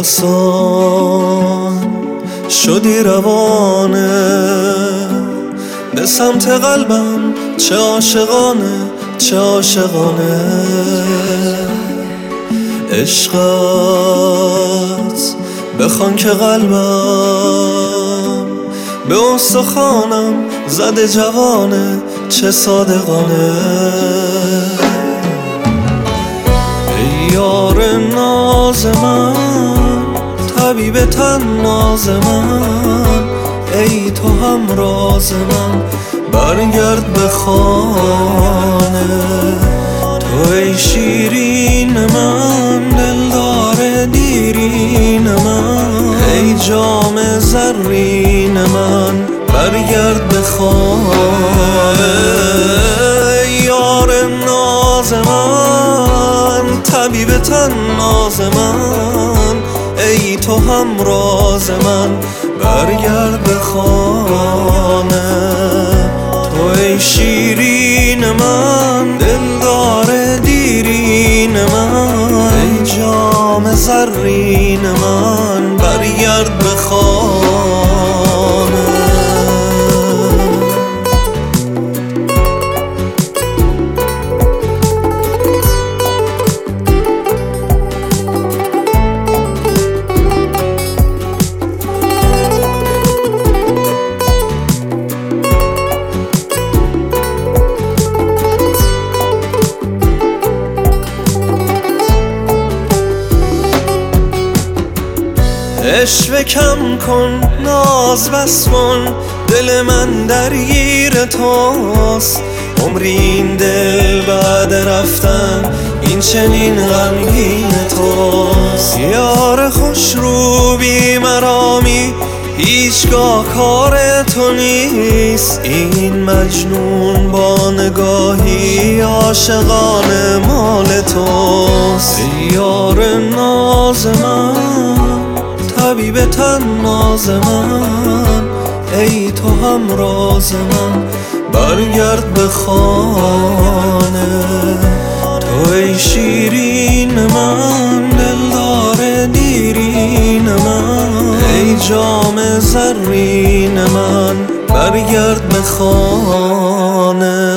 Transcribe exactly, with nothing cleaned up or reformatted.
آسان شدی روانه به سمت قلبم، چه عاشقانه چه عاشقانه عشقت بخوان که قلبم به استخوانم زده جوانه چه صادقانه. ای یار ناز من، طبیب تن ناز من، ای تو هم راز من، برگرد به خانه. تو ای شیرین من، دلدار دیرین من، ای جام زرین من، برگرد به خانه. ای یار ناز من، طبیب تن ناز من، ای تو هم راز من، برگرد به خانه. تو ای شیرین من، دلدار دیرین من، ای جام زرین من، برگرد به خانه. عشوه کم کن، ناز بس کن، دل من درگیر توست. عمری این دل بعد رفتن این چنین غمگین توست. یار خوش رو بی مرامی هیچگاه کار تو نیست. این مجنون با نگاهی عاشقانه مال توست. یار ناز من، طبیب تن ناز من، ای تو هم راز من، برگرد به خانه. تو ای شیرین من، دلدار دیرین من، ای جام زرین من، برگرد به خانه.